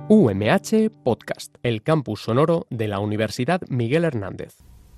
UMH Podcast, el campus sonoro de la Universidad Miguel Hernández.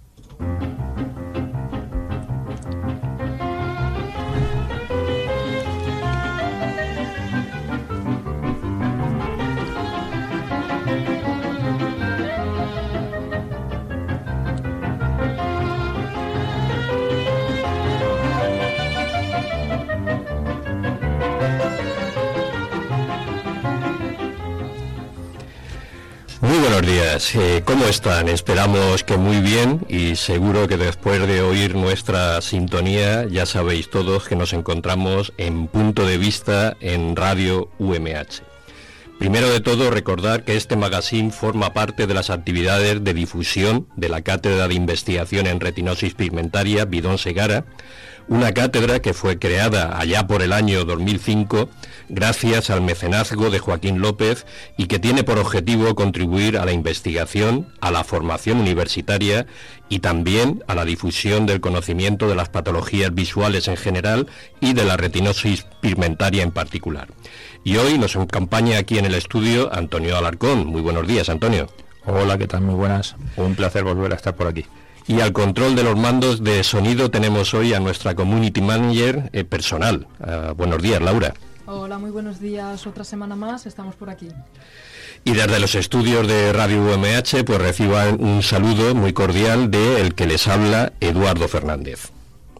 Muy buenos días, ¿cómo están? Esperamos que muy bien y seguro que después de oír nuestra sintonía ya sabéis todos que nos encontramos en Punto de Vista en Radio UMH. Primero de todo, recordar que este magazine forma parte de las actividades de difusión de la Cátedra de Investigación en Retinosis Pigmentaria Bidón Segara, una cátedra que fue creada allá por el año 2005 gracias al mecenazgo de Joaquín López y que tiene por objetivo contribuir a la investigación, a la formación universitaria y también a la difusión del conocimiento de las patologías visuales en general y de la retinosis pigmentaria en particular. Y hoy nos acompaña aquí en el estudio Antonio Alarcón. Muy buenos días, Antonio. Hola, ¿qué tal? Muy buenas. Un placer volver a estar por aquí. Y al control de los mandos de sonido tenemos hoy a nuestra Community Manager personal. Buenos días, Laura. Hola, muy buenos días. Otra semana más estamos por aquí. Y desde los estudios de Radio UMH pues reciban un saludo muy cordial de el que les habla, Eduardo Fernández.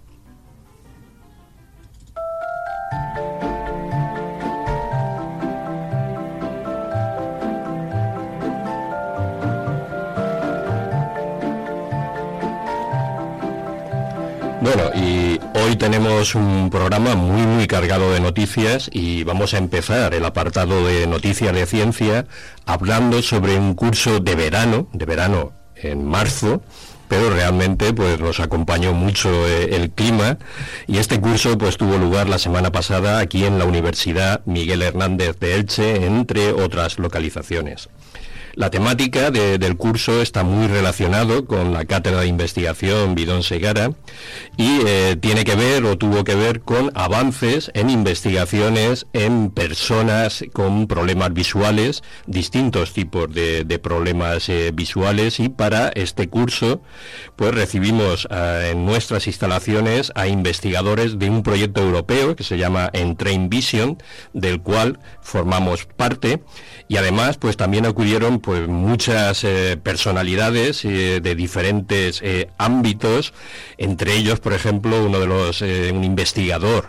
Bueno, y hoy tenemos un programa muy cargado de noticias y vamos a empezar el apartado de noticias de ciencia hablando sobre un curso de verano en marzo, pero realmente pues nos acompañó mucho el clima y este curso pues tuvo lugar la semana pasada aquí en la Universidad Miguel Hernández de Elche, entre otras localizaciones. La temática del curso está muy relacionado con la Cátedra de Investigación Bidón Segara y tiene que ver o tuvo que ver con avances en investigaciones en personas con problemas visuales, distintos tipos de problemas visuales, y para este curso pues recibimos en nuestras instalaciones a investigadores de un proyecto europeo que se llama Entrain Vision, del cual formamos parte, y además pues también acudieron pues muchas personalidades de diferentes ámbitos, entre ellos, por ejemplo, un investigador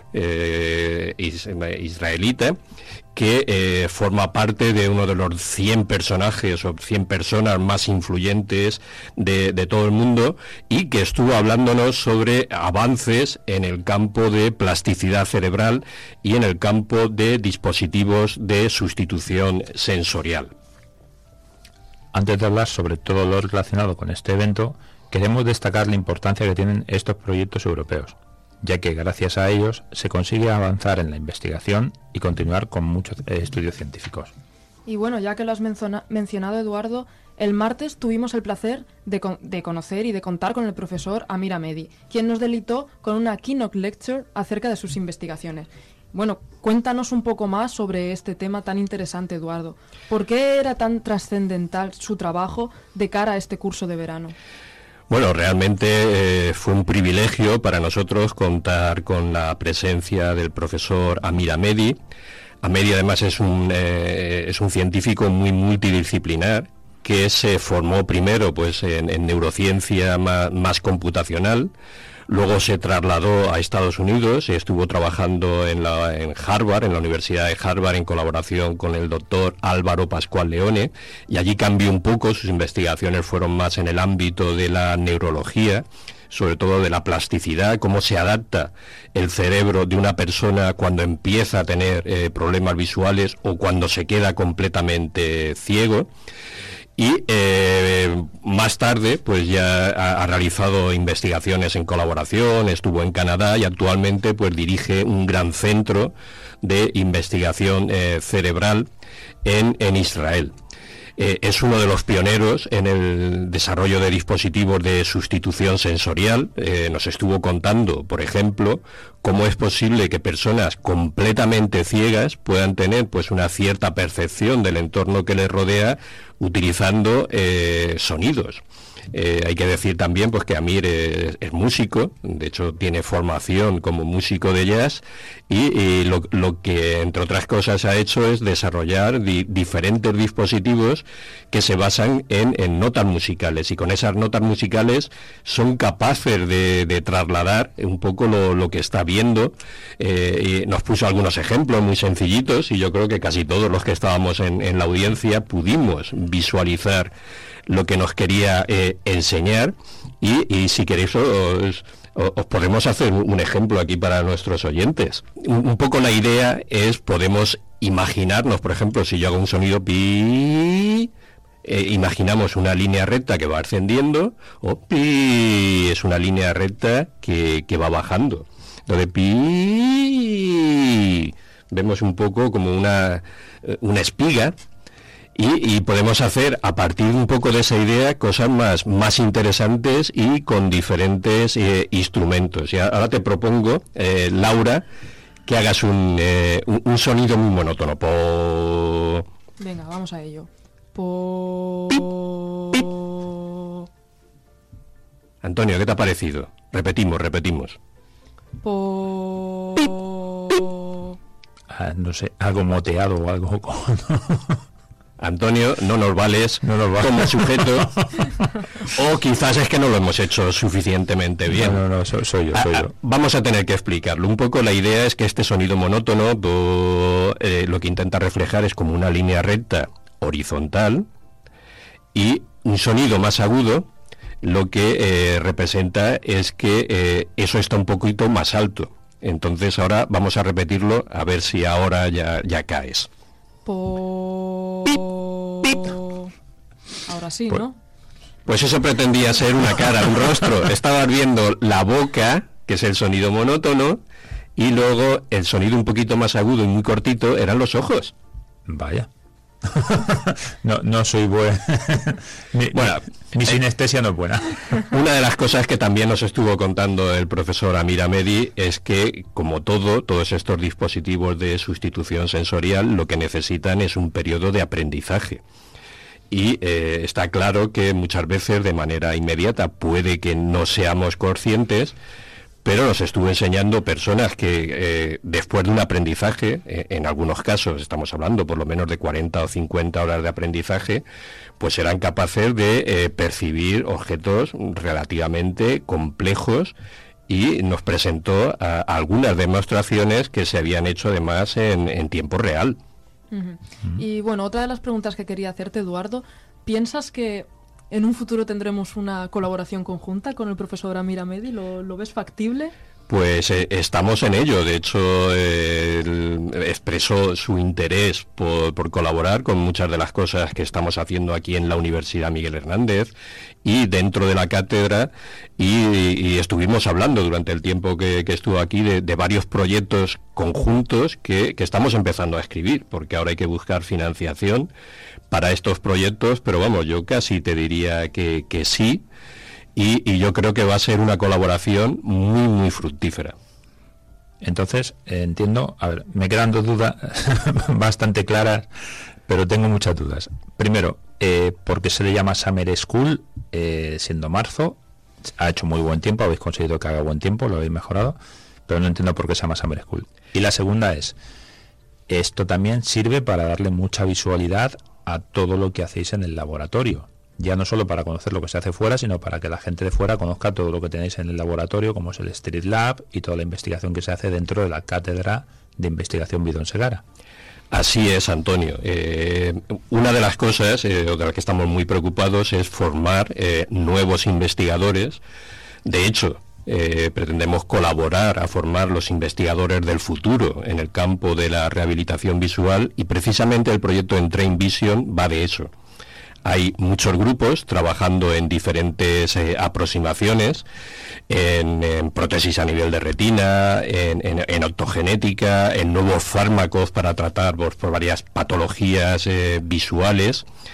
israelita que forma parte de uno de los 100 personajes o 100 personas más influyentes de todo el mundo y que estuvo hablándonos sobre avances en el campo de plasticidad cerebral y en el campo de dispositivos de sustitución sensorial. Antes de hablar sobre todo lo relacionado con este evento, queremos destacar la importancia que tienen estos proyectos europeos, ya que gracias a ellos se consigue avanzar en la investigación y continuar con muchos estudios científicos. Y bueno, ya que lo has mencionado, Eduardo, el martes tuvimos el placer de conocer y de contar con el profesor Amir Hamedi, quien nos deleitó con una keynote lecture acerca de sus investigaciones. Bueno, cuéntanos un poco más sobre este tema tan interesante, Eduardo. ¿Por qué era tan trascendental su trabajo de cara a este curso de verano? Bueno, realmente fue un privilegio para nosotros contar con la presencia del profesor Amir Hamedi. Hamedi además es un científico muy multidisciplinar que se formó primero pues en neurociencia más computacional. Luego se trasladó a Estados Unidos y estuvo trabajando en Harvard, en la Universidad de Harvard, en colaboración con el doctor Álvaro Pascual Leone, y allí cambió un poco. Sus investigaciones fueron más en el ámbito de la neurología, sobre todo de la plasticidad, cómo se adapta el cerebro de una persona cuando empieza a tener problemas visuales o cuando se queda completamente ciego. Y más tarde pues ya ha realizado investigaciones en colaboración, estuvo en Canadá y actualmente pues dirige un gran centro de investigación cerebral en Israel. Es uno de los pioneros en el desarrollo de dispositivos de sustitución sensorial. Nos estuvo contando, por ejemplo, cómo es posible que personas completamente ciegas puedan tener pues una cierta percepción del entorno que les rodea utilizando sonidos. Hay que decir también pues que Amir es músico, de hecho tiene formación como músico de jazz y lo que entre otras cosas ha hecho es desarrollar diferentes dispositivos que se basan en notas musicales, y con esas notas musicales son capaces de trasladar un poco lo que está viendo. Y nos puso algunos ejemplos muy sencillitos y yo creo que casi todos los que estábamos en la audiencia pudimos visualizar lo que nos quería enseñar, y si queréis os podemos hacer un ejemplo aquí para nuestros oyentes. Un poco la idea es, podemos imaginarnos, por ejemplo, si yo hago un sonido pi, imaginamos una línea recta que va ascendiendo, o pi es una línea recta que va bajando. Entonces pi, vemos un poco como una espiga. Y podemos hacer, a partir un poco de esa idea, cosas más interesantes y con diferentes instrumentos. Y ahora te propongo, Laura, que hagas un sonido muy monótono. Po... Venga, vamos a ello. Po... Antonio, ¿qué te ha parecido? Repetimos. Po... No sé, algo moteado o algo... Antonio, no nos vales como sujeto, o quizás es que no lo hemos hecho suficientemente bien. No, soy yo. Vamos a tener que explicarlo. Un poco la idea es que este sonido monótono lo que intenta reflejar es como una línea recta horizontal, y un sonido más agudo lo que representa es que eso está un poquito más alto. Entonces ahora vamos a repetirlo, a ver si ahora ya caes. Ahora sí, ¿no? Pues eso pretendía ser una cara, un rostro. Estabas viendo la boca, que es el sonido monótono, y luego el sonido un poquito más agudo y muy cortito eran los ojos. Vaya. No soy buen. Mi sinestesia no es buena. Una de las cosas que también nos estuvo contando el profesor Amir Hamedi es que, como todos estos dispositivos de sustitución sensorial, lo que necesitan es un periodo de aprendizaje. Y está claro que muchas veces de manera inmediata puede que no seamos conscientes, pero nos estuvo enseñando personas que después de un aprendizaje, en algunos casos estamos hablando por lo menos de 40 o 50 horas de aprendizaje, pues serán capaces de percibir objetos relativamente complejos, y nos presentó algunas demostraciones que se habían hecho además en tiempo real. Uh-huh. Y bueno, otra de las preguntas que quería hacerte, Eduardo, ¿piensas que en un futuro tendremos una colaboración conjunta con el profesor Amir Hamedi? ¿Lo ves factible? Pues estamos en ello. De hecho, expresó su interés por colaborar con muchas de las cosas que estamos haciendo aquí en la Universidad Miguel Hernández y dentro de la cátedra, y estuvimos hablando durante el tiempo que estuvo aquí de varios proyectos conjuntos que estamos empezando a escribir, porque ahora hay que buscar financiación para estos proyectos, pero vamos, yo casi te diría que sí. Y yo creo que va a ser una colaboración muy fructífera. Entonces, entiendo, a ver, me quedan dos dudas bastante claras, pero tengo muchas dudas. Primero, ¿por qué se le llama Summer School, siendo marzo? Ha hecho muy buen tiempo, habéis conseguido que haga buen tiempo, lo habéis mejorado, pero no entiendo por qué se llama Summer School. Y la segunda es, esto también sirve para darle mucha visualidad a todo lo que hacéis en el laboratorio. Ya no solo para conocer lo que se hace fuera, sino para que la gente de fuera conozca todo lo que tenéis en el laboratorio, como es el Street Lab y toda la investigación que se hace dentro de la Cátedra de Investigación Bidón Segara. Así es, Antonio. Una de las cosas de las que estamos muy preocupados es formar nuevos investigadores. De hecho, pretendemos colaborar a formar los investigadores del futuro en el campo de la rehabilitación visual, y precisamente el proyecto Entrain Vision va de eso. Hay muchos grupos trabajando en diferentes aproximaciones, en prótesis a nivel de retina, en optogenética, en nuevos fármacos para tratar por varias patologías visuales.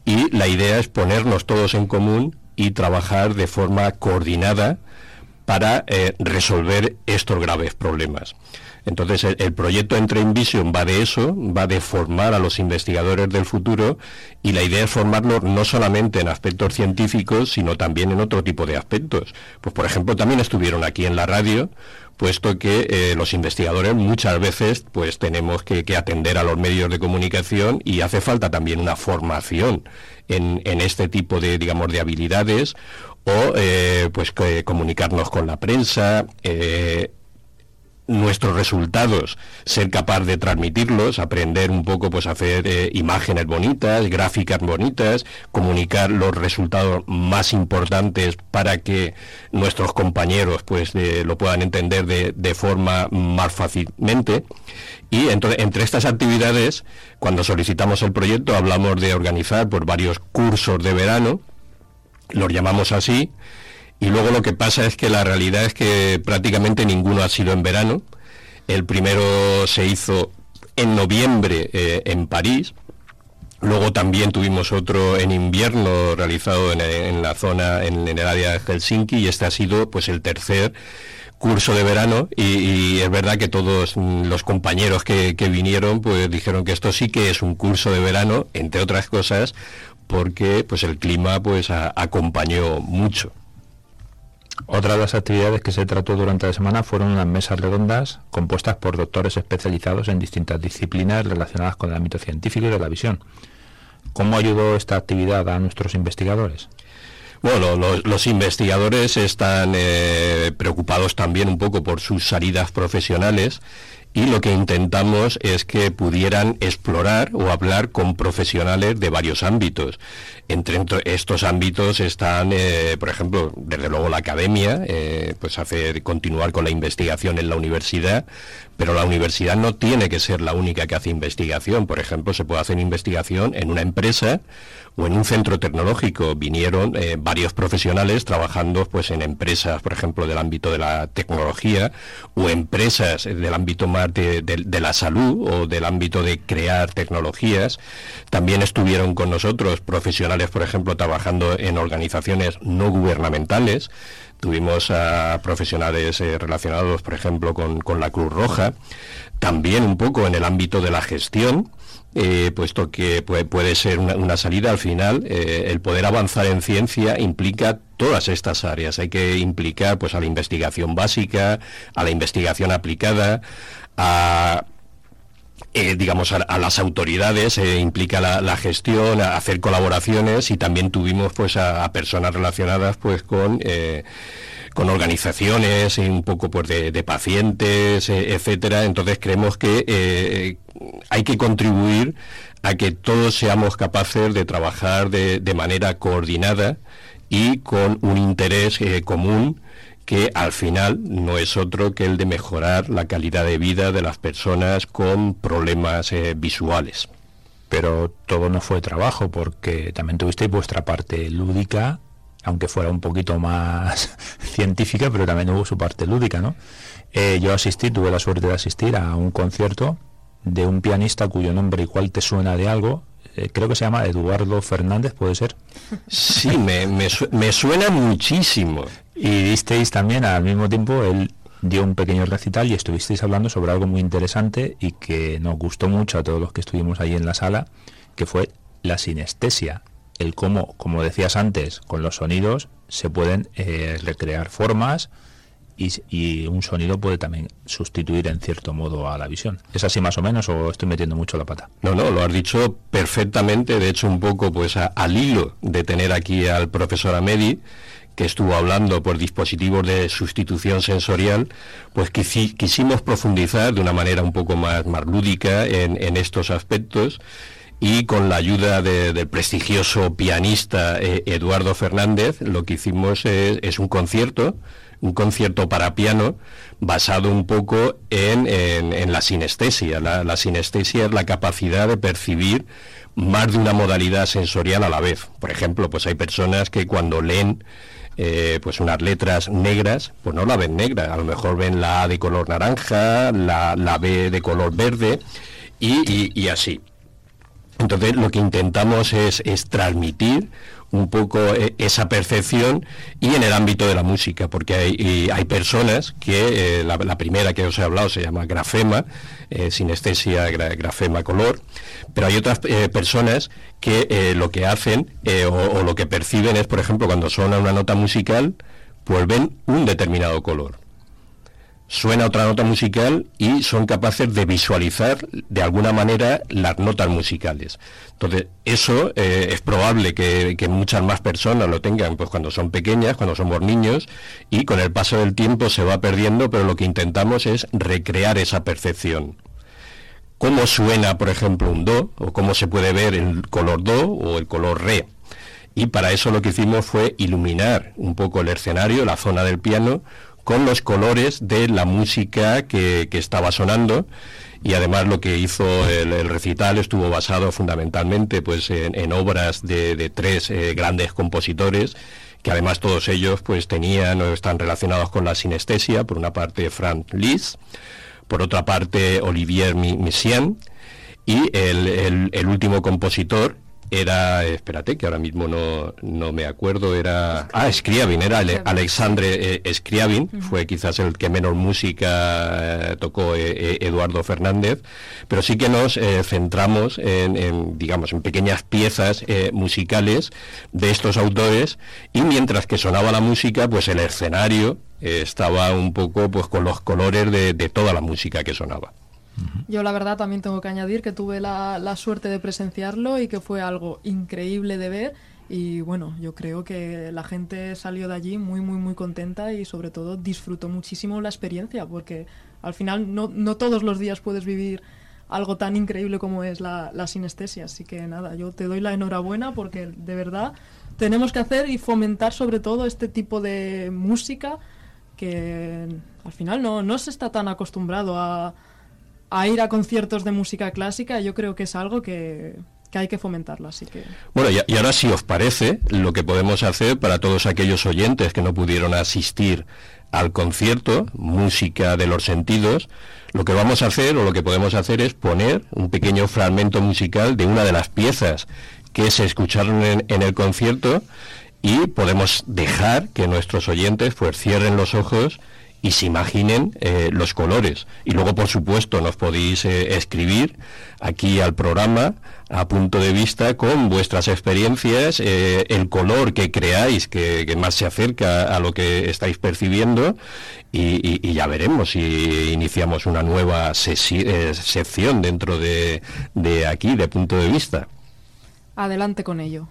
y la idea es ponernos todos en común y trabajar de forma coordinada para resolver estos graves problemas. Entonces el proyecto Entre Envision va de eso, va de formar a los investigadores del futuro, y la idea es formarlos no solamente en aspectos científicos, sino también en otro tipo de aspectos. Pues por ejemplo también estuvieron aquí en la radio, puesto que los investigadores muchas veces pues tenemos que atender a los medios de comunicación, y hace falta también una formación en este tipo de, digamos, de habilidades, o pues comunicarnos con la prensa, nuestros resultados, ser capaz de transmitirlos, aprender un poco, pues hacer imágenes bonitas, gráficas bonitas, comunicar los resultados más importantes para que nuestros compañeros pues lo puedan entender de forma más fácilmente. Y entonces, entre estas actividades, cuando solicitamos el proyecto, hablamos de organizar pues varios cursos de verano, los llamamos así. Y luego lo que pasa es que la realidad es que prácticamente ninguno ha sido en verano. El primero se hizo en noviembre en París. Luego también tuvimos otro en invierno realizado en la zona, en el área de Helsinki, y este ha sido pues el tercer curso de verano, y es verdad que todos los compañeros que vinieron pues dijeron que esto sí que es un curso de verano, entre otras cosas porque pues el clima pues acompañó mucho. Otra de las actividades que se trató durante la semana fueron unas mesas redondas compuestas por doctores especializados en distintas disciplinas relacionadas con el ámbito científico y de la visión. ¿Cómo ayudó esta actividad a nuestros investigadores? Bueno, los investigadores están preocupados también un poco por sus salidas profesionales, y lo que intentamos es que pudieran explorar o hablar con profesionales de varios ámbitos. Entre estos ámbitos están, por ejemplo, desde luego la academia, pues continuar con la investigación en la universidad, pero la universidad no tiene que ser la única que hace investigación. Por ejemplo, se puede hacer investigación en una empresa o en un centro tecnológico. Vinieron varios profesionales trabajando pues en empresas, por ejemplo, del ámbito de la tecnología, o empresas del ámbito más de la salud, o del ámbito de crear tecnologías. También estuvieron con nosotros profesionales, por ejemplo, trabajando en organizaciones no gubernamentales. Tuvimos a profesionales relacionados, por ejemplo, con la Cruz Roja. También un poco en el ámbito de la gestión, puesto que puede ser una salida. Al final, el poder avanzar en ciencia implica todas estas áreas. Hay que implicar pues a la investigación básica, a la investigación aplicada, a las autoridades, implica la gestión, a hacer colaboraciones, y también tuvimos pues a personas relacionadas pues con organizaciones, un poco pues de pacientes, etcétera. Entonces creemos que hay que contribuir a que todos seamos capaces de trabajar de manera coordinada y con un interés común, que al final no es otro que el de mejorar la calidad de vida de las personas con problemas visuales. Pero todo no fue trabajo, porque también tuvisteis vuestra parte lúdica, aunque fuera un poquito más científica, pero también hubo su parte lúdica, ¿no? Yo tuve la suerte de asistir a un concierto de un pianista cuyo nombre igual te suena de algo. Creo que se llama Eduardo Fernández, ¿puede ser? Sí, me suena muchísimo. Y disteis también, al mismo tiempo, él dio un pequeño recital y estuvisteis hablando sobre algo muy interesante y que nos gustó mucho a todos los que estuvimos ahí en la sala, que fue la sinestesia. El cómo, como decías antes, con los sonidos se pueden recrear formas, y un sonido puede también sustituir en cierto modo a la visión. ¿Es así más o menos, o estoy metiendo mucho la pata? No, lo has dicho perfectamente. De hecho, un poco pues al hilo de tener aquí al profesor Amedi, que estuvo hablando por dispositivos de sustitución sensorial, pues quisimos profundizar de una manera un poco más lúdica en estos aspectos, y con la ayuda del prestigioso pianista Eduardo Fernández, lo que hicimos es un concierto para piano basado un poco en la sinestesia. La sinestesia es la capacidad de percibir más de una modalidad sensorial a la vez. Por ejemplo, pues hay personas que cuando leen pues unas letras negras, pues no la ven negra, a lo mejor ven la A de color naranja, la B de color verde, y así. Entonces lo que intentamos es transmitir un poco esa percepción, y en el ámbito de la música, porque hay personas que, la primera que os he hablado se llama grafema, sinestesia, grafema, color, pero hay otras personas que lo que hacen o lo que perciben es, por ejemplo, cuando suena una nota musical, pues ven un determinado color. Suena otra nota musical y son capaces de visualizar de alguna manera las notas musicales. Entonces, eso es probable que muchas más personas lo tengan pues cuando son pequeñas, cuando somos niños, y con el paso del tiempo se va perdiendo, pero lo que intentamos es recrear esa percepción. ¿Cómo suena, por ejemplo, un do? ¿O cómo se puede ver el color do o el color re? Y para eso lo que hicimos fue iluminar un poco el escenario, la zona del piano, con los colores de la música que estaba sonando, y además lo que hizo el recital estuvo basado fundamentalmente pues en obras de tres grandes compositores, que además todos ellos pues tenían o están relacionados con la sinestesia. Por una parte Franz Liszt, por otra parte Olivier Messiaen, y el último compositor era, espérate, que ahora mismo no me acuerdo, era... Scriabin, era Alexandre Scriabin, fue quizás el que menos música tocó Eduardo Fernández, pero sí que nos centramos digamos, en pequeñas piezas musicales de estos autores, y mientras que sonaba la música, pues el escenario estaba un poco pues con los colores de toda la música que sonaba. Yo la verdad también tengo que añadir que tuve la suerte de presenciarlo y que fue algo increíble de ver, y bueno, yo creo que la gente salió de allí muy muy muy contenta y sobre todo disfrutó muchísimo la experiencia, porque al final no todos los días puedes vivir algo tan increíble como es la sinestesia. Así que nada, yo te doy la enhorabuena, porque de verdad tenemos que hacer y fomentar sobre todo este tipo de música que al final no se está tan acostumbrado a ir a conciertos de música clásica. Yo creo que es algo que hay que fomentarlo, así que... Bueno, y ahora, si os parece, lo que podemos hacer para todos aquellos oyentes que no pudieron asistir al concierto Música de los Sentidos, lo que vamos a hacer, o lo que podemos hacer, es poner un pequeño fragmento musical de una de las piezas que se escucharon en el concierto, y podemos dejar que nuestros oyentes pues cierren los ojos y se imaginen los colores. Y luego, por supuesto, nos podéis escribir aquí al programa a Punto de Vista con vuestras experiencias, el color que creáis que más se acerca a lo que estáis percibiendo, y ya veremos si iniciamos una nueva sección dentro de aquí, de Punto de Vista. Adelante con ello.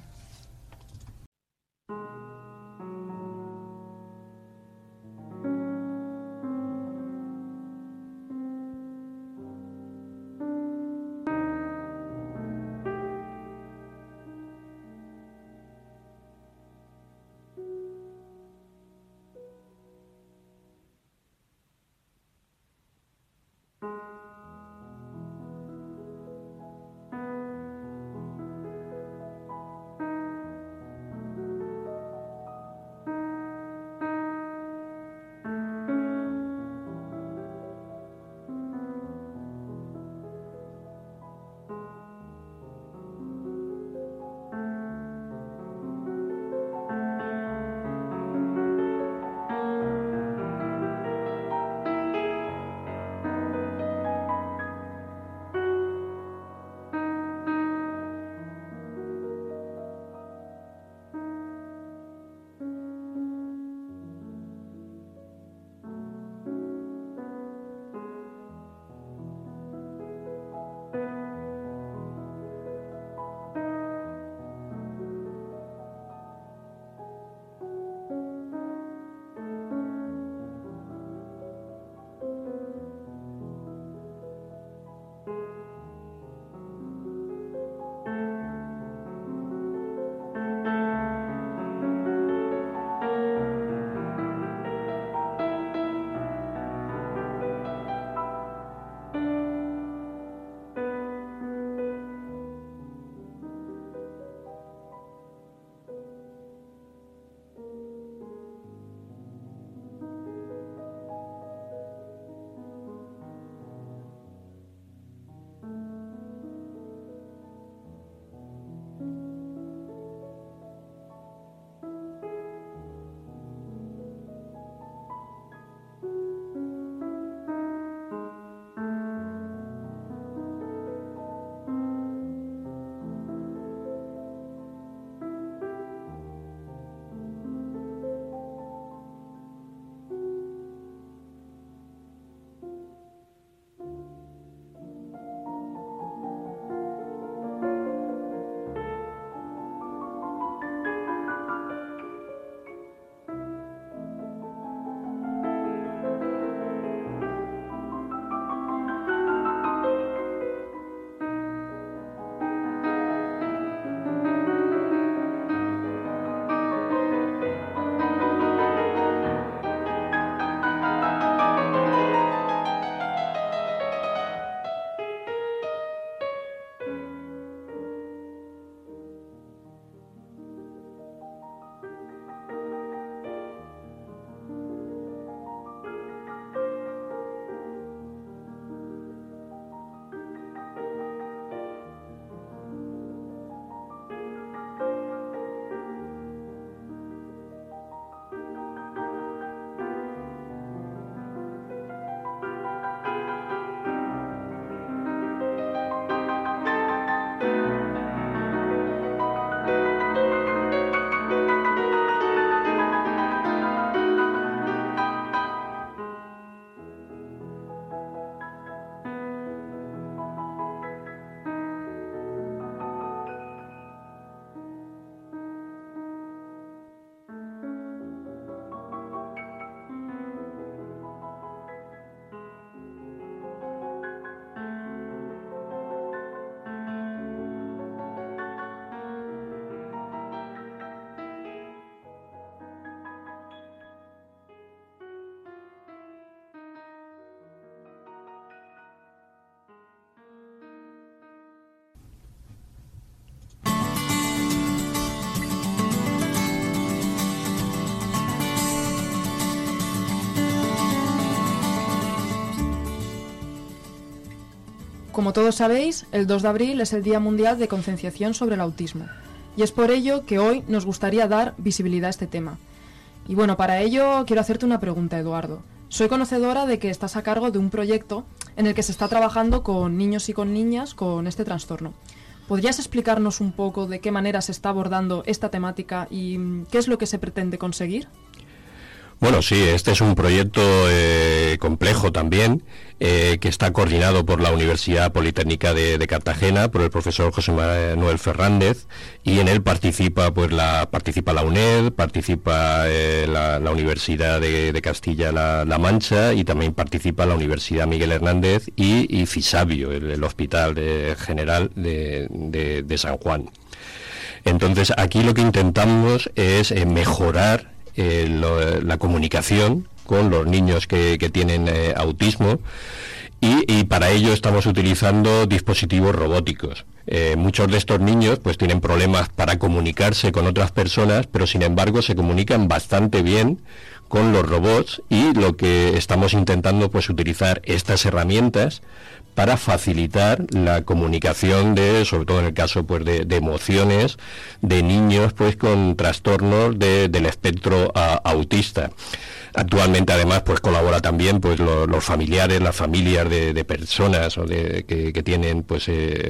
Como todos sabéis, el 2 de abril es el Día Mundial de Concienciación sobre el Autismo. Y es por ello que hoy nos gustaría dar visibilidad a este tema. Y bueno, para ello quiero hacerte una pregunta, Eduardo. Soy conocedora de que estás a cargo de un proyecto en el que se está trabajando con niños y con niñas con este trastorno. ¿Podrías explicarnos un poco de qué manera se está abordando esta temática y qué es lo que se pretende conseguir? Bueno, sí, este es un proyecto complejo también, que está coordinado por la Universidad Politécnica de Cartagena, por el profesor José Manuel Fernández, y en él participa la UNED, participa la Universidad de Castilla-La Mancha, y también participa la Universidad Miguel Hernández y Fisabio, el Hospital General de San Juan. Entonces, aquí lo que intentamos es mejorar la comunicación con los niños que tienen autismo, y para ello estamos utilizando dispositivos robóticos. Muchos de estos niños pues tienen problemas para comunicarse con otras personas, pero sin embargo se comunican bastante bien con los robots, y lo que estamos intentando pues utilizar estas herramientas para facilitar la comunicación sobre todo en el caso pues de emociones de niños pues con trastornos del espectro autista. Actualmente además pues colabora también pues los familiares, las familias de personas que tienen pues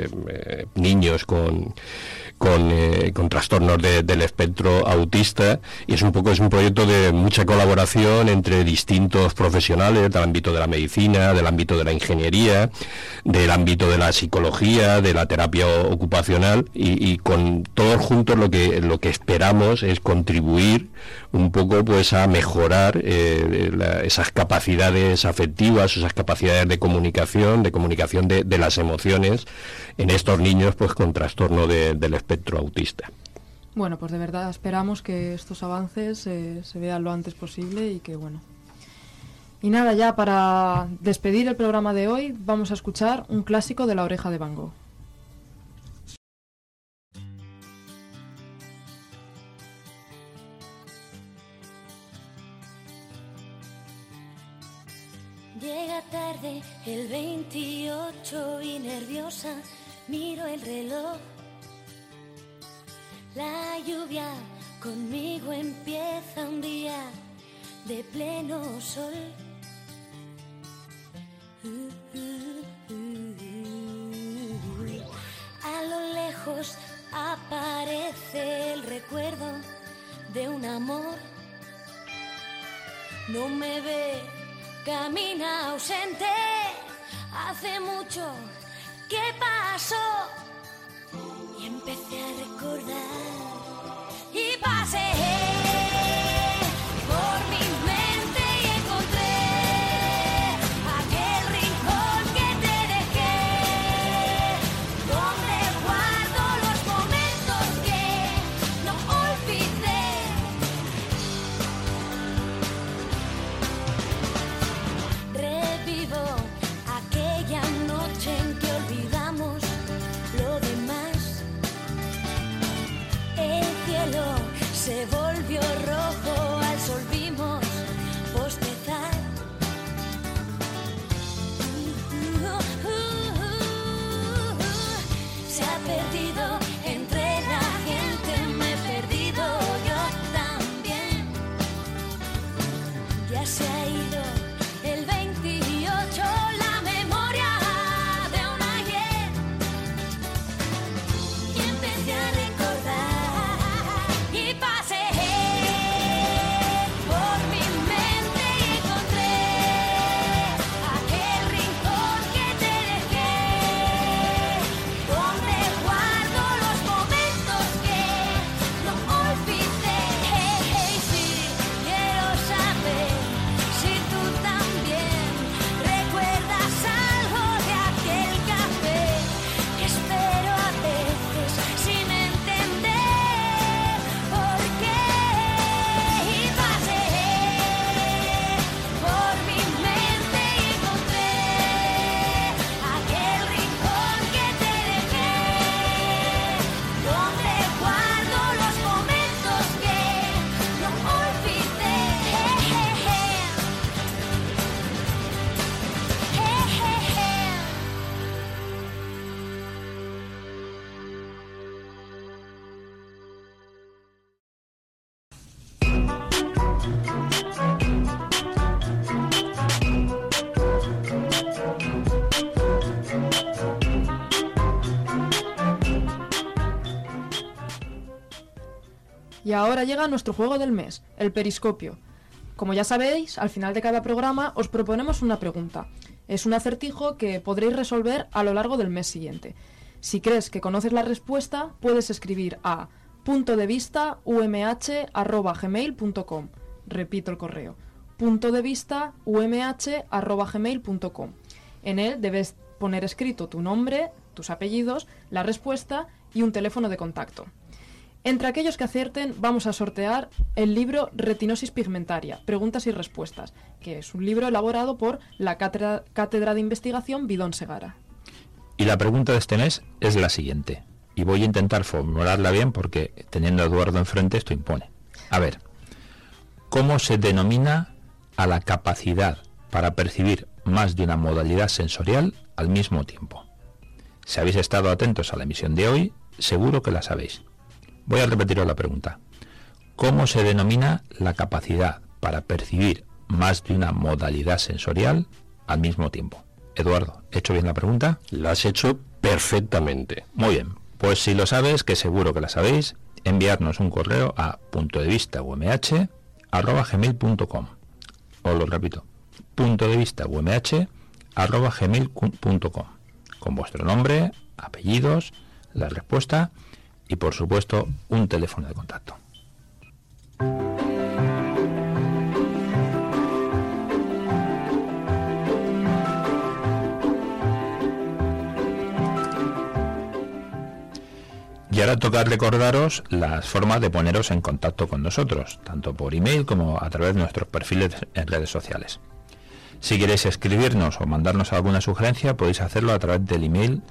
niños con trastornos del espectro autista, y es un proyecto de mucha colaboración entre distintos profesionales del ámbito de la medicina, del ámbito de la ingeniería, del ámbito de la psicología, de la terapia ocupacional, y con todos juntos lo que esperamos es contribuir un poco pues a mejorar esas capacidades afectivas, esas capacidades de comunicación de las emociones en estos niños pues con trastorno del espectro autista. Bueno, pues de verdad esperamos que estos avances se vean lo antes posible y que bueno. Y nada, ya para despedir el programa de hoy vamos a escuchar un clásico de La Oreja de Van Gogh. Llega tarde el 28 y nerviosa miro el reloj. La lluvia conmigo empieza un día de pleno sol. A lo lejos aparece el recuerdo de un amor. No me ve, camina ausente. Hace mucho que pasó y empecé a recordar y pasé por mi mente y encontré aquel rincón que te dejé, donde guardo los momentos que no olvidé. Revivo aquella noche en que olvidamos Y ahora llega nuestro juego del mes, el periscopio. Como ya sabéis, al final de cada programa os proponemos una pregunta. Es un acertijo que podréis resolver a lo largo del mes siguiente. Si crees que conoces la respuesta, puedes escribir a puntodevista@gmail.com. Repito el correo: puntodevista@gmail.com. En él debes poner escrito tu nombre, tus apellidos, la respuesta y un teléfono de contacto. Entre aquellos que acierten vamos a sortear el libro Retinosis pigmentaria, preguntas y respuestas, que es un libro elaborado por la Cátedra de Investigación Bidón Segara. Y la pregunta de este mes es la siguiente, y voy a intentar formularla bien porque teniendo a Eduardo enfrente esto impone. A ver, ¿cómo se denomina a la capacidad para percibir más de una modalidad sensorial al mismo tiempo? Si habéis estado atentos a la emisión de hoy, seguro que la sabéis. Voy a repetiros la pregunta. ¿Cómo se denomina la capacidad para percibir más de una modalidad sensorial al mismo tiempo? Eduardo, ¿he hecho bien la pregunta? La has hecho perfectamente. Muy bien, pues si lo sabes, que seguro que la sabéis, enviarnos un correo a puntodevistaumh@gmail.com. Os lo repito, puntodevistaumh@gmail.com, con vuestro nombre, apellidos, la respuesta y por supuesto un teléfono de contacto. Y ahora toca recordaros las formas de poneros en contacto con nosotros, tanto por email como a través de nuestros perfiles en redes sociales. Si queréis escribirnos o mandarnos alguna sugerencia, podéis hacerlo a través del email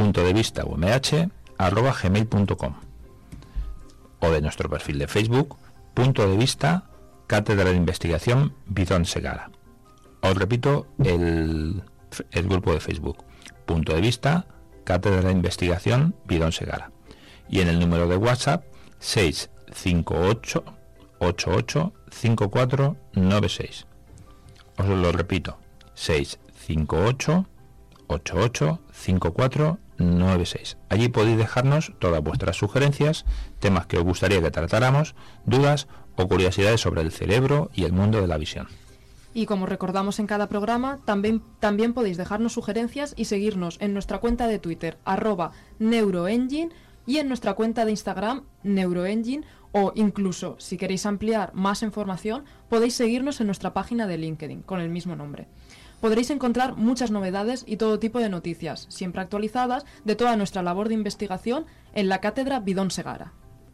puntodevistaumh@gmail.com o de nuestro perfil de Facebook, Punto de Vista, Cátedra de Investigación Bidón Segara. Os repito el grupo de Facebook, Punto de Vista, Cátedra de Investigación Bidón Segara. Y en el número de WhatsApp 658 88 5496. Os lo repito, 658 88 5496. Allí podéis dejarnos todas vuestras sugerencias, temas que os gustaría que tratáramos, dudas o curiosidades sobre el cerebro y el mundo de la visión. Y como recordamos en cada programa, también podéis dejarnos sugerencias y seguirnos en nuestra cuenta de Twitter, @neuroengine, y en nuestra cuenta de Instagram, neuroengine, o incluso, si queréis ampliar más información, podéis seguirnos en nuestra página de LinkedIn, con el mismo nombre. Podréis encontrar muchas novedades y todo tipo de noticias, siempre actualizadas, de toda nuestra labor de investigación en la Cátedra Bidón Segara.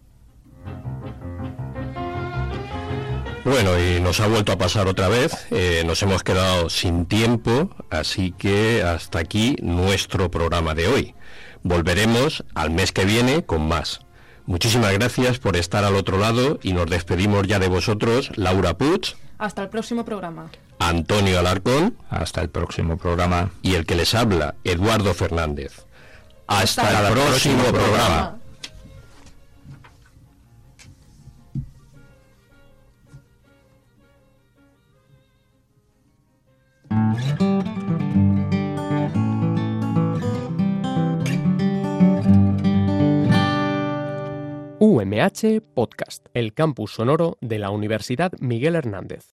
Bueno, y nos ha vuelto a pasar otra vez, nos hemos quedado sin tiempo, así que hasta aquí nuestro programa de hoy. Volveremos al mes que viene con más. Muchísimas gracias por estar al otro lado y nos despedimos ya de vosotros, Laura Puig. Hasta el próximo programa. Antonio Alarcón. Hasta el próximo programa. Y el que les habla, Eduardo Fernández. Hasta el próximo programa. UMH Podcast, el campus sonoro de la Universidad Miguel Hernández.